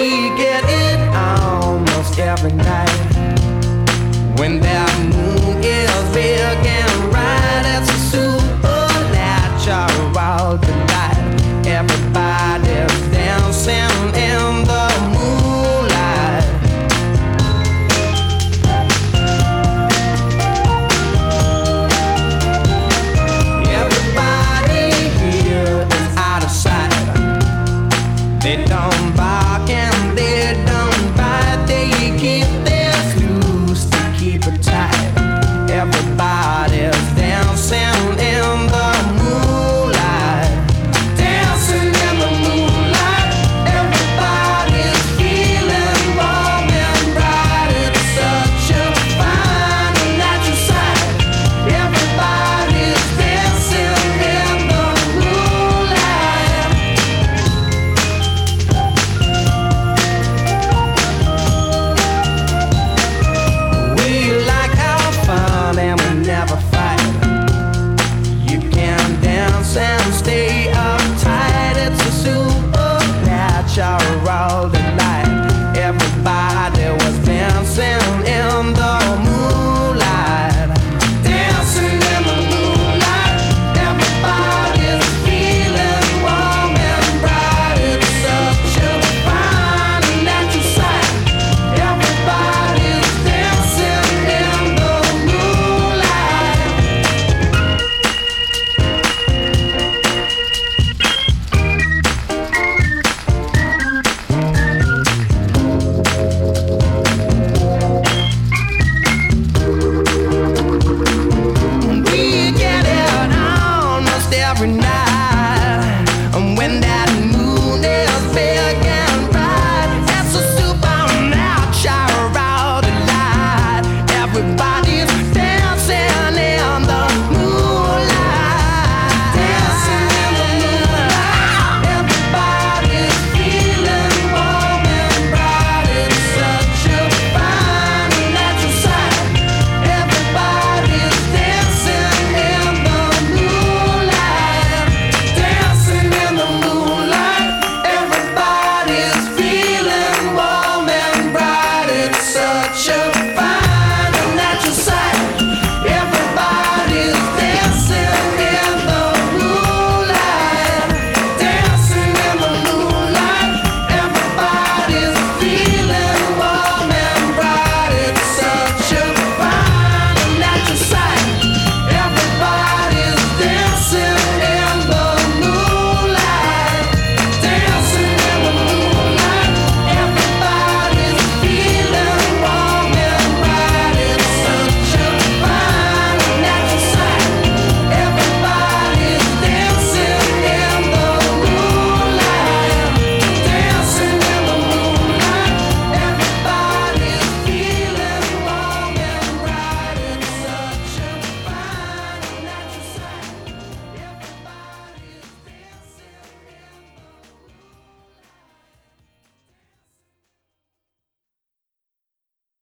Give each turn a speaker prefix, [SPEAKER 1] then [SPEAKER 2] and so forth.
[SPEAKER 1] get it almost every night. When that moon is big and bright, it's a supernatural delight. Everybody's dancing in the moonlight. Everybody here is out of sight. They don't bark and they don't bite. They keep their screws to keep it tight. Everybody's dancing in the moonlight. Dancing in the moonlight. Everybody's feeling warm and bright. It's such a fine and natural sight. Everybody's dancing in the moonlight. We like our fun and we never fight. You can dance and stay uptight. It's a supernatural delight. Everybody was dancing in the